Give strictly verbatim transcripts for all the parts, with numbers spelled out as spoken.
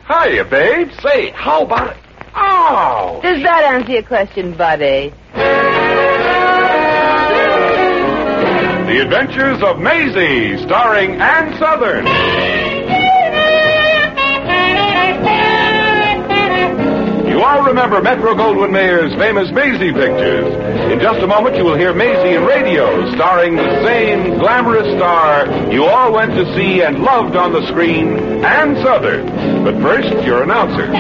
Hiya, babe. Say, how about it? Oh! Does that answer your question, buddy? The Adventures of Maisie, starring Ann Sothern. You all remember Metro-Goldwyn-Mayer's famous Maisie pictures. In just a moment, you will hear Maisie in radio, starring the same glamorous star you all went to see and loved on the screen, Ann Sothern. But first, your announcer.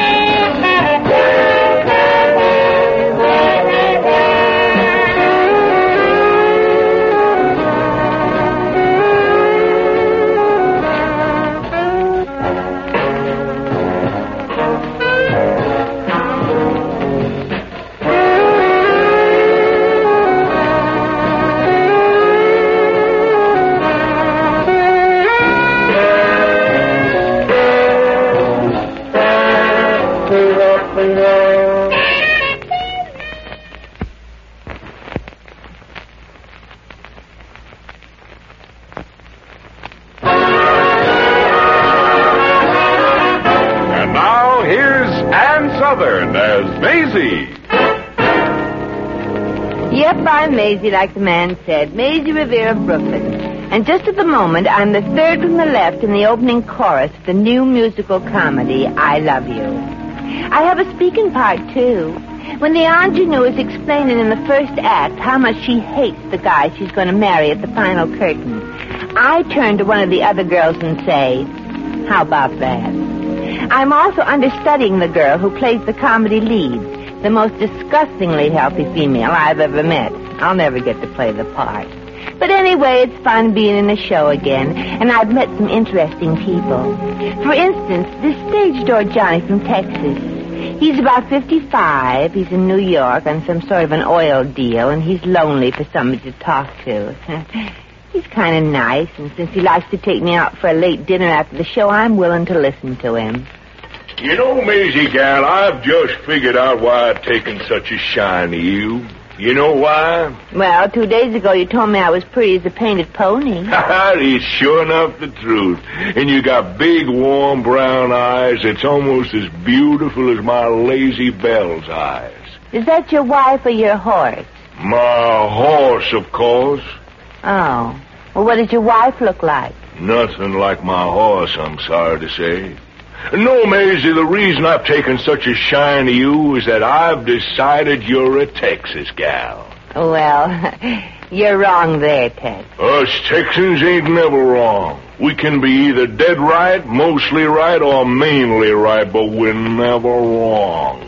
Southern as Maisie. Yep, I'm Maisie, like the man said. Maisie Revere of Brooklyn. And just at the moment, I'm the third from the left in the opening chorus of the new musical comedy, I Love You. I have a speaking part, too. When the ingenue is explaining in the first act how much she hates the guy she's going to marry at the final curtain, I turn to one of the other girls and say, how about that? I'm also understudying the girl who plays the comedy lead, the most disgustingly healthy female I've ever met. I'll never get to play the part. But anyway, it's fun being in the show again, and I've met some interesting people. For instance, this stage door Johnny from Texas. He's about fifty-five. He's in New York on some sort of an oil deal, and he's lonely for somebody to talk to. He's kind of nice, and since he likes to take me out for a late dinner after the show, I'm willing to listen to him. You know, Maisie, gal, I've just figured out why I've taken such a shine to you. You know why? Well, two days ago you told me I was pretty as a painted pony. That is sure enough the truth. And you got big, warm brown eyes that's almost as beautiful as my Lazy Belle's eyes. Is that your wife or your horse? My horse, of course. Oh. Well, what does your wife look like? Nothing like my horse, I'm sorry to say. No, Maisie, the reason I've taken such a shine to you is that I've decided you're a Texas gal. Well, you're wrong there, Tex. Us Texans ain't never wrong. We can be either dead right, mostly right, or mainly right, but we're never wrong.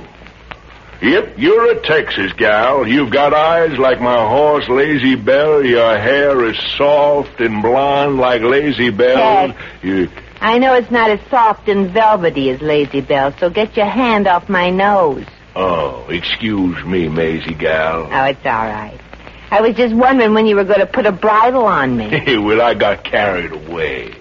Yep, you're a Texas gal. You've got eyes like my horse, Lazy Belle. Your hair is soft and blonde like Lazy Belle. You... I know it's not as soft and velvety as Lazy Belle, so get your hand off my nose. Oh, excuse me, Maisie gal. Oh, it's all right. I was just wondering when you were going to put a bridle on me. Well, I got carried away.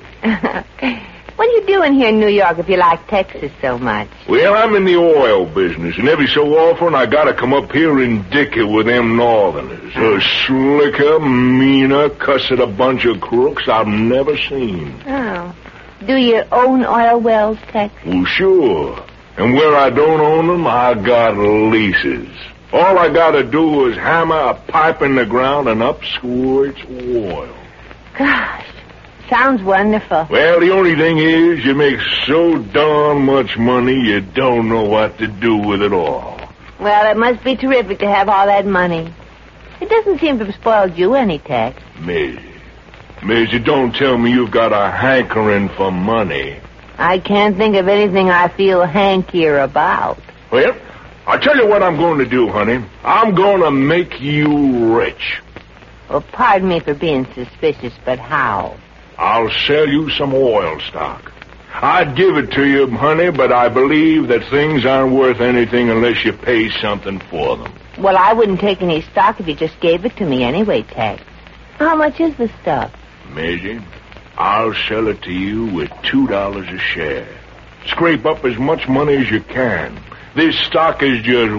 What are you doing here in New York if you like Texas so much? Well, I'm in the oil business, and every so often I gotta come up here and dick it with them northerners. A slicker, meaner, cussed a bunch of crooks I've never seen. Oh. Do you own oil wells, Tex? Well, sure. And where I don't own them, I got leases. All I gotta do is hammer a pipe in the ground and up squirts oil. Gosh, sounds wonderful. Well, the only thing is you make so darn much money you don't know what to do with it all. Well, it must be terrific to have all that money. It doesn't seem to have spoiled you any, Tex. Maisie. Maisie, don't tell me you've got a hankering for money. I can't think of anything I feel hankier about. Well, I'll tell you what I'm going to do, honey. I'm going to make you rich. Well, pardon me for being suspicious, but how? I'll sell you some oil stock. I'd give it to you, honey, but I believe that things aren't worth anything unless you pay something for them. Well, I wouldn't take any stock if you just gave it to me anyway, Tex. How much is the stuff? Maisie, I'll sell it to you with two dollars a share. Scrape up as much money as you can. This stock is just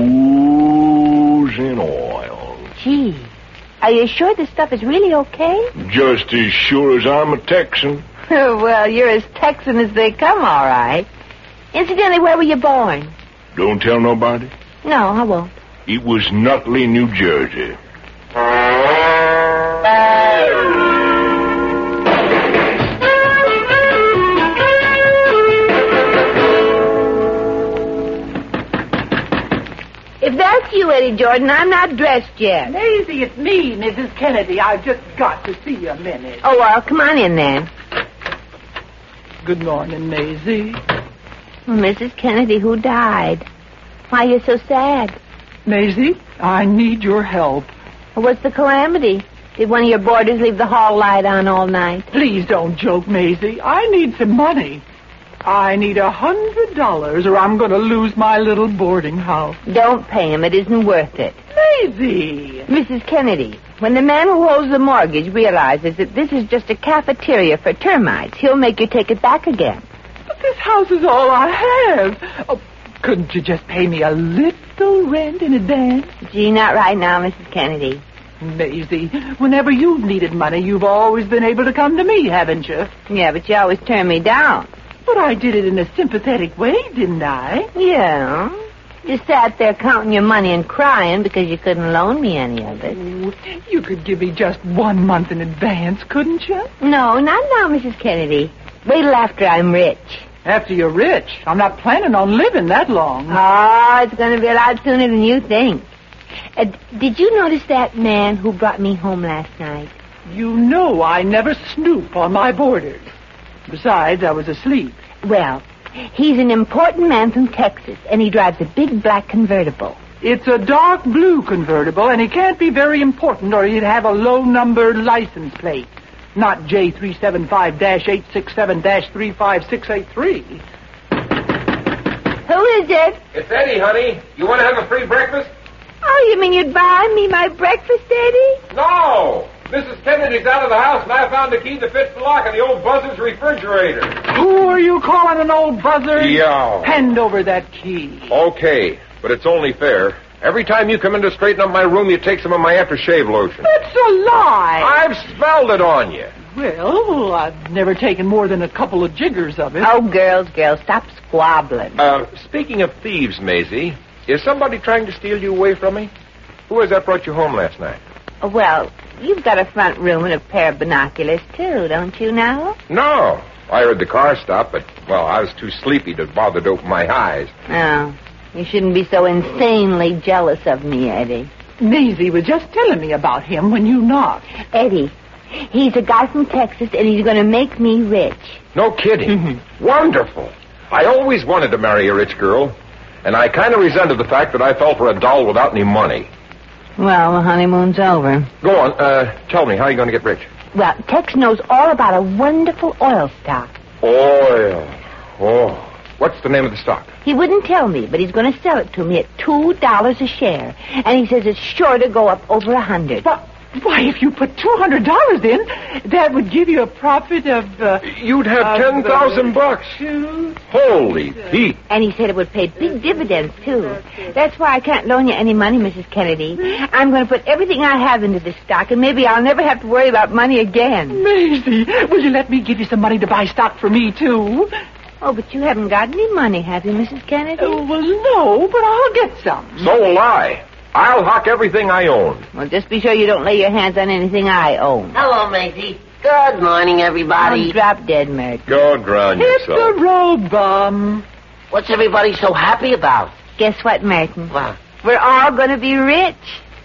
oozing oil. Gee, are you sure this stuff is really okay? Just as sure as I'm a Texan. Well, you're as Texan as they come, all right. Incidentally, where were you born? Don't tell nobody. No, I won't. It was Nutley, New Jersey. If that's you, Eddie Jordan, I'm not dressed yet. Maisie, it's me, Missus Kennedy. I've just got to see you a minute. Oh, well, come on in then. Good morning, Maisie. Well, Missus Kennedy, who died? Why are you so sad? Maisie, I need your help. Well, what's the calamity? Did one of your boarders leave the hall light on all night? Please don't joke, Maisie. I need some money. I need a hundred dollars or I'm going to lose my little boarding house. Don't pay him. It isn't worth it. Maisie! Missus Kennedy, when the man who holds the mortgage realizes that this is just a cafeteria for termites, he'll make you take it back again. But this house is all I have. Oh, couldn't you just pay me a little rent in advance? Gee, not right now, Missus Kennedy. Maisie, whenever you've needed money, you've always been able to come to me, haven't you? Yeah, but you always turn me down. But I did it in a sympathetic way, didn't I? Yeah. You sat there counting your money and crying because you couldn't loan me any of it. Oh, you could give me just one month in advance, couldn't you? No, not now, Missus Kennedy. Wait till after I'm rich. After you're rich. I'm not planning on living that long. Oh, it's going to be a lot sooner than you think. Uh, did you notice that man who brought me home last night? You know I never snoop on my boarders. Besides, I was asleep. Well, he's an important man from Texas, and he drives a big black convertible. It's a dark blue convertible, and he can't be very important or he'd have a low-numbered license plate. Not J three seven five eight six seven three five six eight three. Who is it? It's Eddie, honey. You want to have a free breakfast? Oh, you mean you'd buy me my breakfast, Eddie? No. Missus Kennedy's out of the house, and I found the key that fits the lock of the old buzzard's refrigerator. Who are you calling an old buzzard? Yeah. Hand over that key. Okay, but it's only fair. Every time you come in to straighten up my room, you take some of my aftershave lotion. That's a lie. I've smelled it on you. Well, I've never taken more than a couple of jiggers of it. Oh, girls, girls, stop squabbling. Uh, speaking of thieves, Maisie, is somebody trying to steal you away from me? Who was that brought you home last night? Oh, well, you've got a front room and a pair of binoculars, too, don't you now? No. I heard the car stop, but, well, I was too sleepy to bother to open my eyes. Oh, you shouldn't be so insanely jealous of me, Eddie. Maisie was just telling me about him when you knocked. Eddie, he's a guy from Texas, and he's going to make me rich. No kidding. Wonderful. I always wanted to marry a rich girl, and I kind of resented the fact that I fell for a doll without any money. Well, the honeymoon's over. Go on. Uh, tell me, how are you going to get rich? Well, Tex knows all about a wonderful oil stock. Oil. Oh. What's the name of the stock? He wouldn't tell me, but he's going to sell it to me at two dollars a share. And he says it's sure to go up over a hundred. But why, if you put two hundred dollars in, that would give you a profit of... Uh, You'd have ten thousand uh, bucks. Two. Holy Pete. And he said it would pay big dividends, too. That's why I can't loan you any money, Missus Kennedy. I'm going to put everything I have into this stock, and maybe I'll never have to worry about money again. Maisie, will you let me give you some money to buy stock for me, too? Oh, but you haven't got any money, have you, Missus Kennedy? Oh, well, no, but I'll get some. So will I. I'll hock everything I own. Well, just be sure you don't lay your hands on anything I own. Hello, Maisie. Good morning, everybody. Oh, drop dead, Mert. Go drown Hit yourself. the road, bum. What's everybody so happy about? Guess what, Merton? What? We're all going to be rich.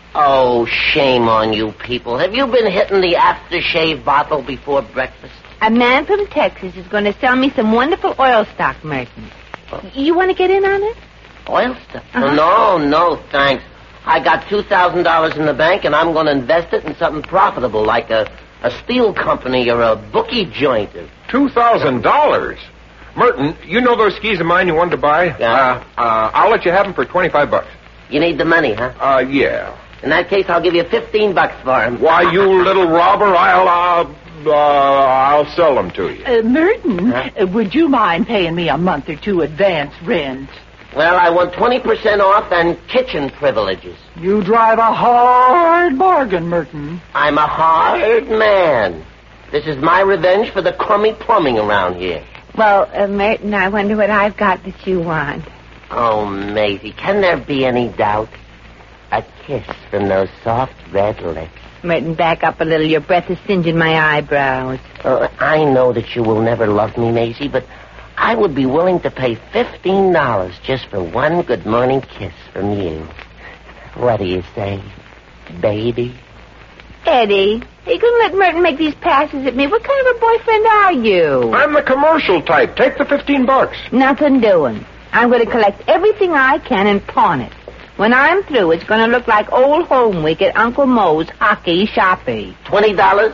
Oh, shame on you people. Have you been hitting the aftershave bottle before breakfast? A man from Texas is going to sell me some wonderful oil stock, Merton. Oh. You want to get in on it? Oil stuff? Uh-huh. No, no, thanks. I got two thousand dollars in the bank, and I'm going to invest it in something profitable, like a, a steel company or a bookie joint. Two thousand dollars? Merton, you know those skis of mine you wanted to buy? Yeah. Uh, uh, I'll let you have them for twenty-five bucks. You need the money, huh? Uh, yeah. In that case, I'll give you fifteen bucks for them. Why, you little robber, I'll, uh, uh, I'll sell them to you. Uh, Merton, Huh? uh, would you mind paying me a month or two advance rent? Well, I want twenty percent off and kitchen privileges. You drive a hard bargain, Merton. I'm a hard man. This is my revenge for the crummy plumbing around here. Well, uh, Merton, I wonder what I've got that you want. Oh, Maisie, can there be any doubt? A kiss from those soft red lips. Merton, back up a little. Your breath is singeing my eyebrows. Uh, I know that you will never love me, Maisie, but I would be willing to pay fifteen dollars just for one good morning kiss from you. What do you say, baby? Eddie, you couldn't let Merton make these passes at me. What kind of a boyfriend are you? I'm the commercial type. Take the fifteen bucks. Nothing doing. I'm going to collect everything I can and pawn it. When I'm through, it's going to look like old home week at Uncle Moe's hockey shoppy. Twenty dollars?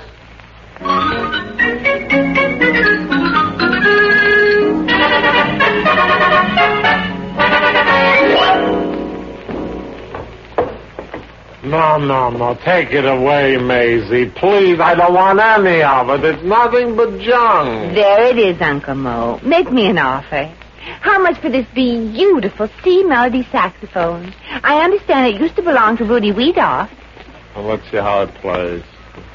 No, no, no. Take it away, Maisie. Please, I don't want any of it. It's nothing but junk. There it is, Uncle Moe. Make me an offer. How much for this beautiful C melody saxophone? I understand it used to belong to Rudy Weedoff. Well, let's see how it plays.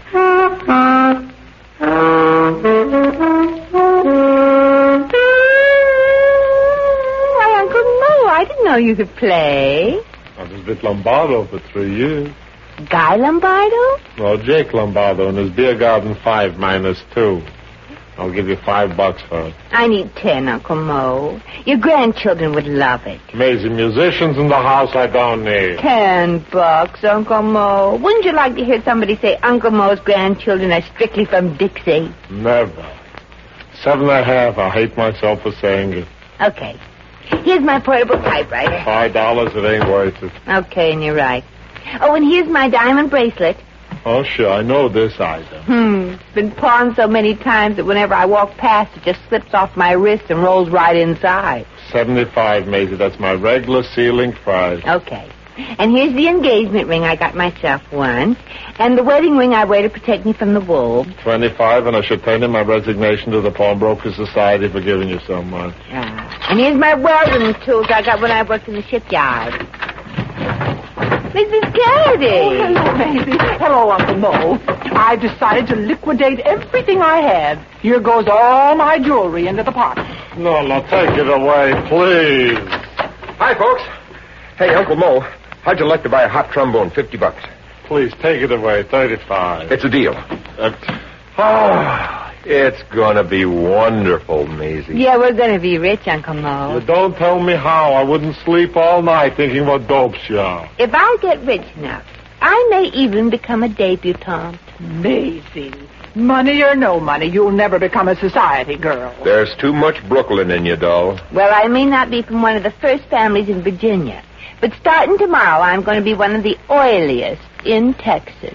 Why, Uncle Moe, I didn't know you could play. I was with Lombardo for three years. Guy Lombardo? No, Jake Lombardo in his beer garden five minus two. I'll give you five bucks for it. I need ten, Uncle Moe. Your grandchildren would love it. Amazing musicians in the house I don't need. Ten bucks, Uncle Moe. Wouldn't you like to hear somebody say Uncle Moe's grandchildren are strictly from Dixie? Never. Seven and a half. I hate myself for saying it. Okay. Here's my portable typewriter. Five dollars, it ain't worth it. Okay, and you're right. Oh, and here's my diamond bracelet. Oh, sure, I know this item. Hmm. It's been pawned so many times that whenever I walk past, it just slips off my wrist and rolls right inside. Seventy-five, Maisie. That's my regular ceiling price. Okay. And here's the engagement ring I got myself once, and the wedding ring I wear to protect me from the wolves. Twenty-five, and I should turn in my resignation to the Pawnbrokers Society for giving you so much. Ah. And here's my welding tools I got when I worked in the shipyard. Missus Kennedy. Oh, hello, baby. Hello, Uncle Moe. I've decided to liquidate everything I have. Here goes all my jewelry into the pot. No, no, take it away, please. Hi, folks. Hey, Uncle Moe, how'd you like to buy a hot trombone? Fifty bucks. Please, take it away. Thirty-five. It's a deal. Uh, Oh, it's gonna be wonderful, Maisie. Yeah, we're going to be rich, Uncle Moe. don't tell me how. I wouldn't sleep all night thinking what dope shop. If I get rich enough, I may even become a debutante. Maisie. Money or no money, you'll never become a society girl. There's too much Brooklyn in you, doll. Well, I may not be from one of the first families in Virginia, but starting tomorrow, I'm going to be one of the oiliest in Texas.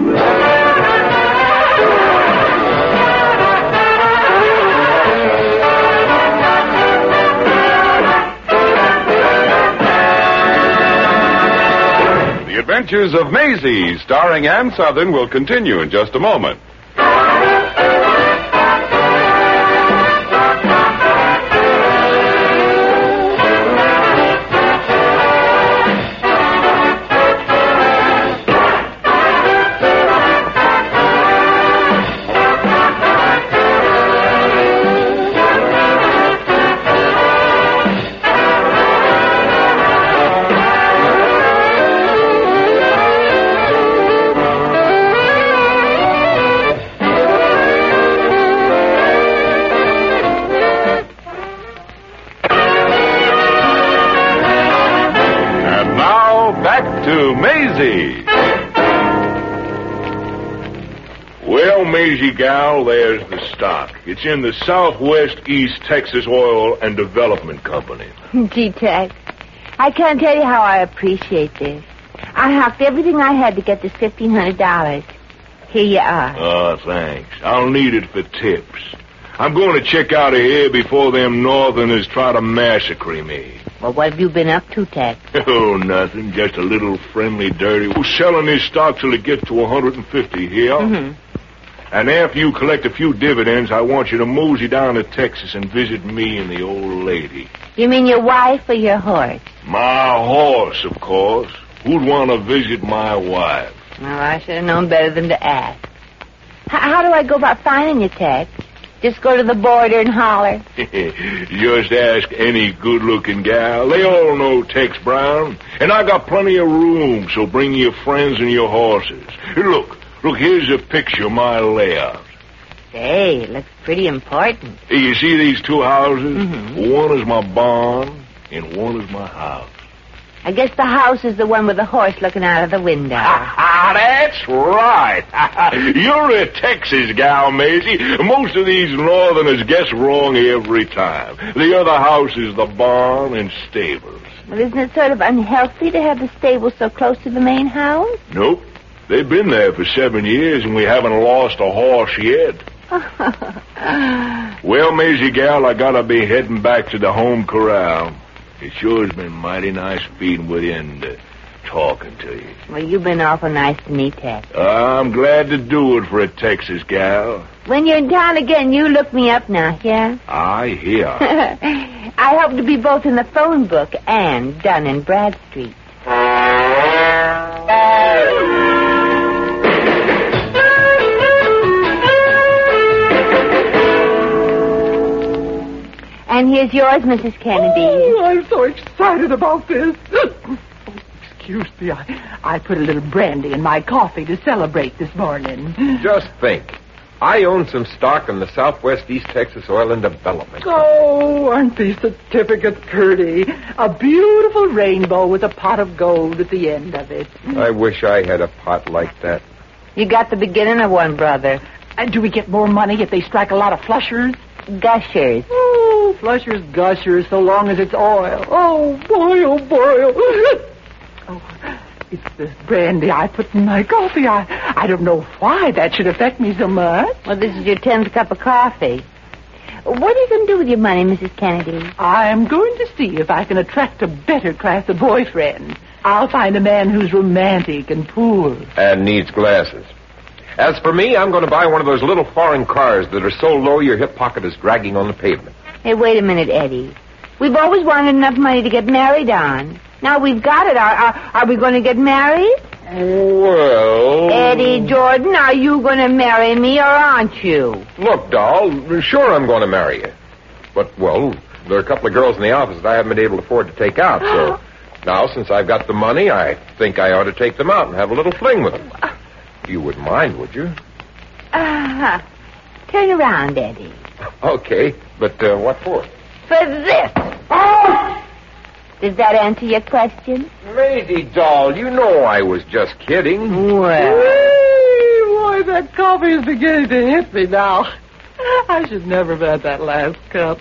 The Adventures of Maisie, starring Ann Sothern, will continue in just a moment. To Maisie. Well, Maisie gal, there's the stock. It's in the Southwest East Texas Oil and Development Company. Gee, Tex, I can't tell you how I appreciate this. I hocked everything I had to get this fifteen hundred dollars. Here you are. Oh, thanks. I'll need it for tips. I'm going to check out of here before them Northerners try to massacre me. Well, what have you been up to, Tex? Oh, nothing. Just a little friendly dirty. Who's selling this stock till it gets to one hundred fifty here? Mm-hmm. And after you collect a few dividends, I want you to mosey down to Texas and visit me and the old lady. You mean your wife or your horse? My horse, of course. Who'd want to visit my wife? Well, I should have known better than to ask. H- how do I go about finding you, Tex? Just go to the border and holler. Just ask any good-looking gal. They all know Tex Brown. And I got plenty of room, so bring your friends and your horses. Look, look, here's a picture of my layout. Say, it looks pretty important. Hey, you see these two houses? Mm-hmm. One is my barn, and one is my house. I guess the house is the one with the horse looking out of the window. Ah, that's right. You're a Texas gal, Maisie. Most of these northerners guess wrong every time. The other house is the barn and stables. Well, isn't it sort of unhealthy to have the stable so close to the main house? Nope. They've been there for seven years, and we haven't lost a horse yet. Well, Maisie gal, I gotta be heading back to the home corral. It sure has been mighty nice being with you and uh, talking to you. Well, you've been awful nice to me, Tex. I'm glad to do it for a Texas gal. When you're in town again, you look me up now, yeah? I hear. I hope to be both in the phone book and Dun and Bradstreet. And here's yours, Missus Kennedy. Oh, I'm so excited about this. Oh, excuse me. I, I put a little brandy in my coffee to celebrate this morning. Just think. I own some stock in the Southwest East Texas Oil and Development. Oh, aren't these certificates pretty? A beautiful rainbow with a pot of gold at the end of it. I wish I had a pot like that. You got the beginning of one, brother. And do we get more money if they strike a lot of flushers? Gushers. Oh, flushers, gushers, so long as it's oil. Oh, boy, oh, boy. Oh, oh it's the brandy I put in my coffee. I, I don't know why that should affect me so much. Well, this is your tenth cup of coffee. What are you going to do with your money, Missus Kennedy? I'm going to see if I can attract a better class of boyfriend. I'll find a man who's romantic and poor. And needs glasses. As for me, I'm going to buy one of those little foreign cars that are so low your hip pocket is dragging on the pavement. Hey, wait a minute, Eddie. We've always wanted enough money to get married on. Now we've got it. Are, are, are we going to get married? Well... Eddie Jordan, are you going to marry me or aren't you? Look, doll, sure I'm going to marry you. But, well, there are a couple of girls in the office that I haven't been able to afford to take out, so... Now, since I've got the money, I think I ought to take them out and have a little fling with them. You wouldn't mind, would you? Uh-huh. Turn around, Eddie. Okay, but uh, what for? For this. Oh! Does that answer your question? Maisie, doll, you know I was just kidding. Well. Hey, boy, that coffee is beginning to hit me now. I should never have had that last cup.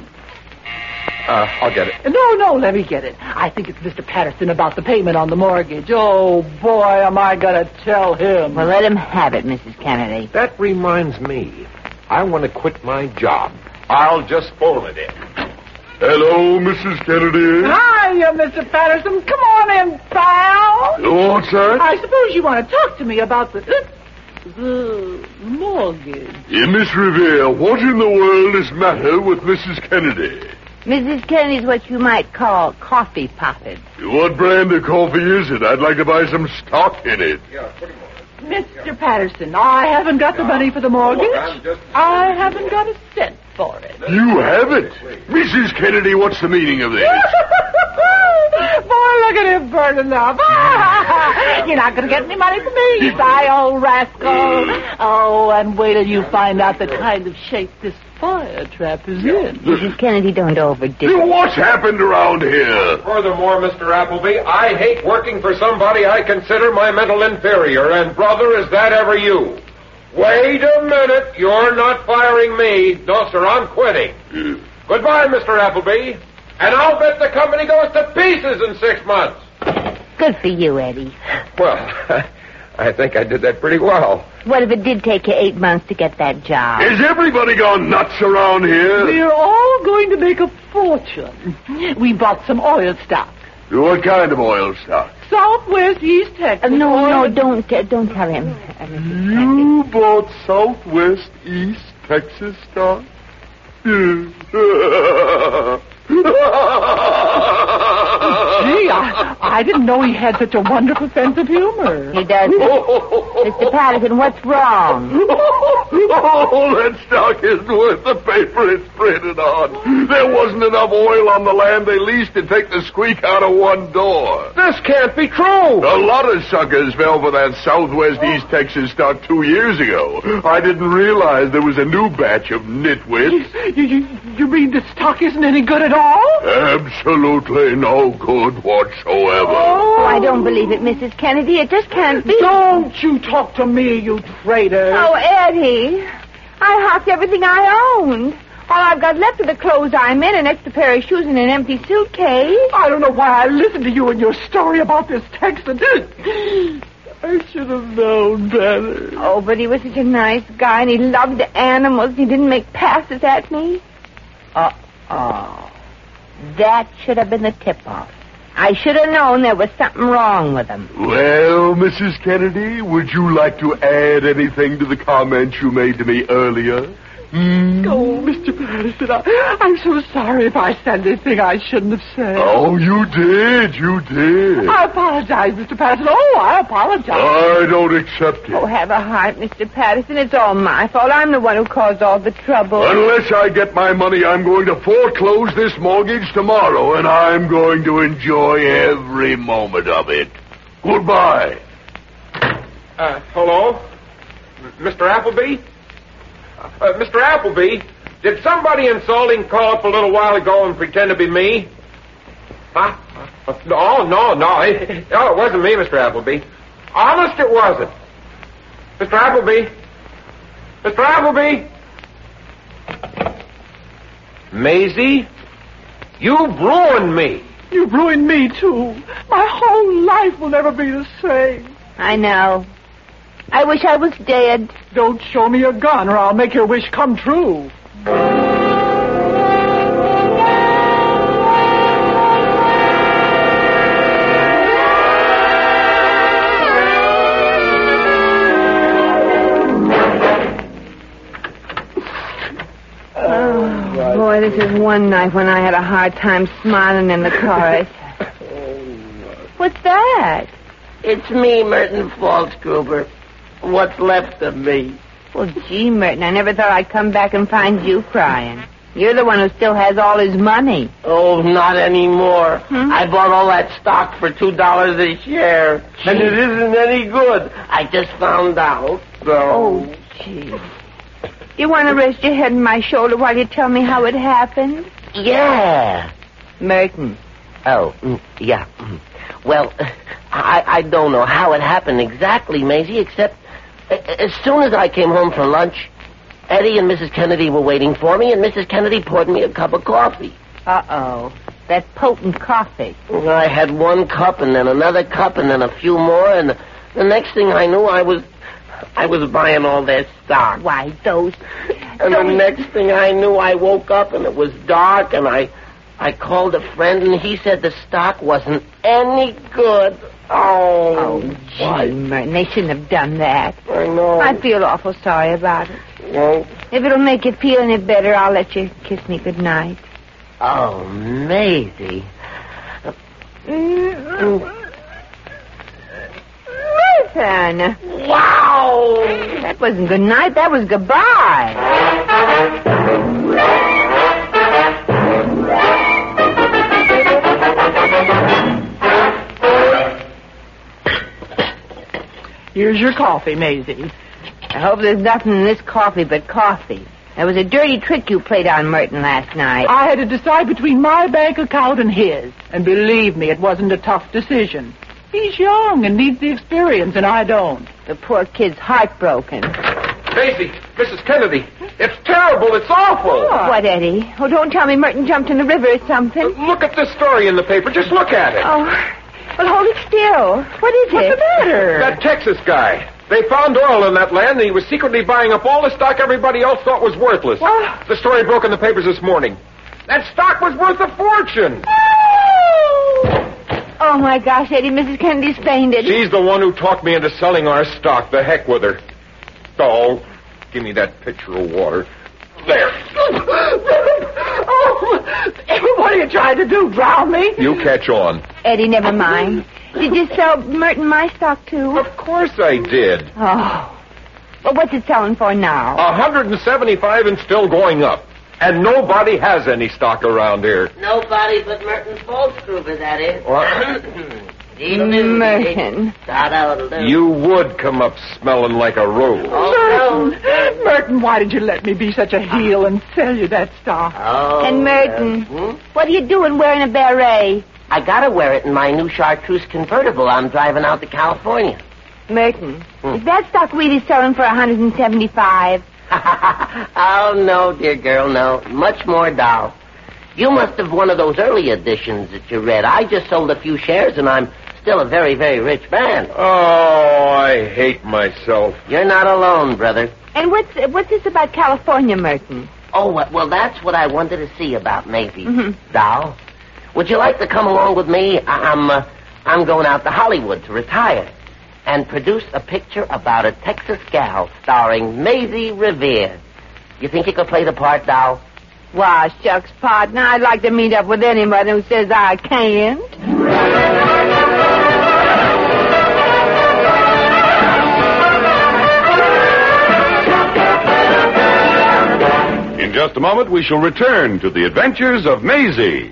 Uh, I'll get it. No, no, let me get it. I think it's Mister Patterson about the payment on the mortgage. Oh, boy, am I going to tell him. Well, let him have it, Missus Kennedy. That reminds me. I want to quit my job. I'll just phone it in. Hello, Missus Kennedy. Hiya, Mister Patterson. Come on in, pal. What's that? I suppose you want to talk to me about the... the mortgage. Yeah, Miss Revere, what in the world is the matter with Missus Kennedy? Missus Kennedy's what you might call coffee potted. What brand of coffee is it? I'd like to buy some stock in it. Yeah, put him on. Mister Patterson, I haven't got the money for the mortgage. I haven't got a cent for it. You haven't? Missus Kennedy, what's the meaning of this? Boy, look at him burning up. You're not going to get any money from me, you sly old rascal. Oh, and wait till you find out the kind of shape this fire trap is in. Missus Kennedy, don't overdo it. What's happened around here? Furthermore, Mister Appleby, I hate working for somebody I consider my mental inferior, and brother, is that ever you? Wait a minute. You're not firing me. No, sir, I'm quitting. Yeah. Goodbye, Mister Appleby. And I'll bet the company goes to pieces in six months. Good for you, Eddie. Well, I think I did that pretty well. What if it did take you eight months to get that job? Is everybody gone nuts around here? We're all going to make a fortune. We bought some oil stock. What kind of oil stock? Southwest East Texas. Uh, no, oil. no, don't uh, don't tell him. Uh, Missus You bought Southwest East Texas stock? Gee, I, I didn't know he had such a wonderful sense of humor. He does. Mister Patterson, what's wrong? Oh, that stock isn't worth the paper it's printed on. There wasn't enough oil on the land they leased to take the squeak out of one door. This can't be true. A lot of suckers fell for that Southwest East Texas stock two years ago. I didn't realize there was a new batch of nitwits. You, you, you mean the stock isn't any good at all? Absolutely no good whatsoever. Oh, I don't believe it, Missus Kennedy. It just can't be. Don't you talk to me, you traitor. Oh, Eddie, I hocked everything I owned. All I've got left are the clothes I'm in, an extra pair of shoes, and an empty suitcase. I don't know why I listened to you and your story about this Texan. I should have known better. Oh, but he was such a nice guy, and he loved the animals. He didn't make passes at me. Uh-oh. That should have been the tip-off. I should have known there was something wrong with him. Well, Missus Kennedy, would you like to add anything to the comments you made to me earlier? Hmm? Oh, Mister Patterson, I, I'm so sorry if I said anything I shouldn't have said. Oh, you did, you did. I apologize, Mister Patterson. Oh, I apologize. I don't accept it. Oh, have a heart, Mister Patterson. It's all my fault. I'm the one who caused all the trouble. Unless I get my money, I'm going to foreclose this mortgage tomorrow, and I'm going to enjoy every moment of it. Goodbye. Uh, hello? Mister Appleby? Uh, Mister Appleby, did somebody in Salting call up a little while ago and pretend to be me? Huh? Uh, no, no, no. It, no, it wasn't me, Mister Appleby. Honest, it wasn't. Mister Appleby? Mister Appleby? Maisie, you've ruined me. You've ruined me, too. My whole life will never be the same. I know. I wish I was dead. Don't show me your gun, or I'll make your wish come true. Oh, boy, this is one night when I had a hard time smiling in the chorus. What's that? It's me, Merton Falsgruber. What's left of me? Well, gee, Merton, I never thought I'd come back and find you crying. You're the one who still has all his money. Oh, not anymore. Hmm? I bought all that stock for two dollars a share, and it isn't any good. I just found out. So. Oh, gee. You want to rest your head on my shoulder while you tell me how it happened? Yeah. Merton. Oh, mm, yeah. Mm. Well, I, I don't know how it happened exactly, Maisie, except a- as soon as I came home from lunch, Eddie and Missus Kennedy were waiting for me, and Missus Kennedy poured me a cup of coffee. Uh-oh. That potent coffee. I had one cup, and then another cup, and then a few more, and the next thing I knew, I was... I was buying all their stock. Why, those... And those... the next thing I knew, I woke up, and it was dark, and I... I called a friend, and he said the stock wasn't any good. Oh, Oh, gee, Merton, they shouldn't have done that. I know. I feel awful sorry about it. Well, If it'll make you feel any better, I'll let you kiss me goodnight. oh, Maisie. Merton! Wow! That wasn't good night, that was goodbye. Here's your coffee, Maisie. I hope there's nothing in this coffee but coffee. That was a dirty trick you played on Merton last night. I had to decide between my bank account and his. And believe me, it wasn't a tough decision. He's young and needs the experience, and I don't. The poor kid's heartbroken. Maisie, Missus Kennedy, it's terrible. It's awful. What, Eddie? Oh, don't tell me Merton jumped in the river or something. Look at this story in the paper. Just look at it. Oh, well, hold it still. What is What's it? the matter? That Texas guy. They found oil in that land, and he was secretly buying up all the stock everybody else thought was worthless. What? The story broke in the papers this morning. That stock was worth a fortune. Oh, my gosh, Eddie, Missus Kennedy's fainted. She's the one who talked me into selling our stock. The heck with her. Oh, give me that pitcher of water. There. Oh, what are you trying to do, drown me? You catch on. Eddie, never mind. Did you sell Merton my stock, too? Of course I did. Oh. Well, what's it selling for now? one hundred seventy-five and still going up. And nobody has any stock around here. Nobody but Merton Falsgruber, that is. What? Merton. You would come up smelling like a rose. Oh, Merton, Merton, why did you let me be such a heel and sell you that stuff? Oh, And Merton, uh, hmm? what are you doing wearing a beret? I gotta wear it in my new chartreuse convertible I'm driving out to California. Merton, Hmm. is that stock really selling for one hundred seventy-five? Oh, no, dear girl, no. Much more, doll. You must have one of those early editions that you read. I just sold a few shares, and I'm still a very, very rich man. Oh, I hate myself. You're not alone, brother. And what's what's this about California, Merton? Oh, well, well, that's what I wanted to see about Maisie. Mhm. Doll, would you like to come along with me? I- I'm, uh, I'm going out to Hollywood to retire and produce a picture about a Texas gal starring Maisie Revere. You think you could play the part, doll? Why, shucks, partner, I'd like to meet up with anyone who says I can't. In just a moment, we shall return to the adventures of Maisie.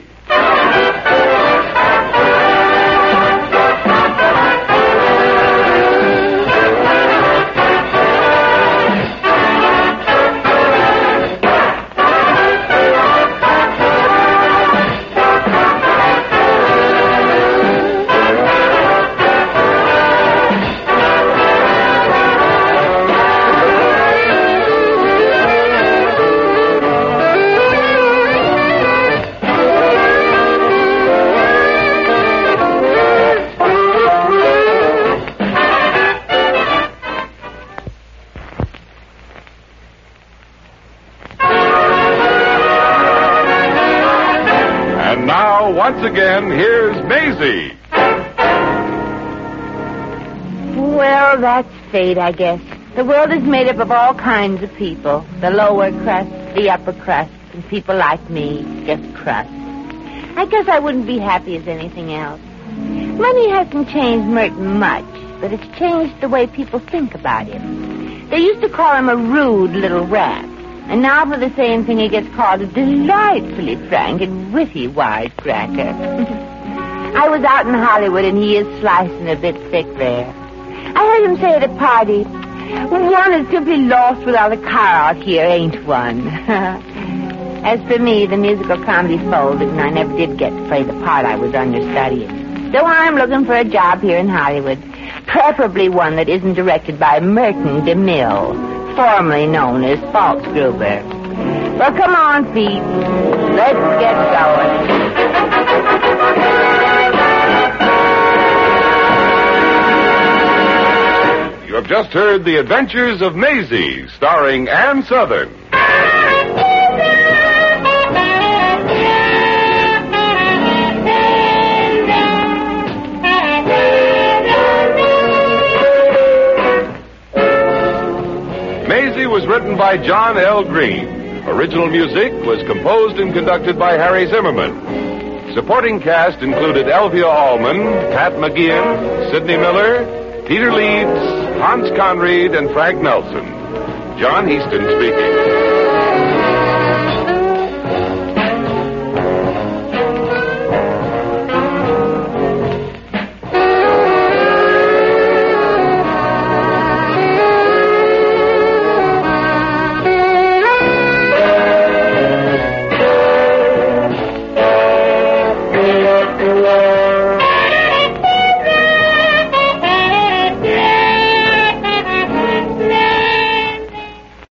And now, once again, here's Maisie. Well, that's fate, I guess. The world is made up of all kinds of people. The lower crust, the upper crust, and people like me, just crust. I guess I wouldn't be happy as anything else. Money hasn't changed Merton much, but it's changed the way people think about him. They used to call him a rude little rat, and now for the same thing he gets called a delightfully frank and witty wisecracker. I was out in Hollywood, and he is slicing a bit thick there. I heard him say at a party, "One is simply lost without a car out here, ain't one?" As for me, the musical comedy folded, and I never did get to play the part I was understudying. So I'm looking for a job here in Hollywood, preferably one that isn't directed by Merton DeMille, formerly known as Falsgruber. Well, come on, Pete. Let's get going. You have just heard The Adventures of Maisie, starring Ann Sothern. Maisie was written by John L. Green. Original music was composed and conducted by Harry Zimmerman. Supporting cast included Elvia Allman, Pat McGeehan, Sidney Miller, Peter Leeds, Hans Conried, and Frank Nelson. John Heaston speaking.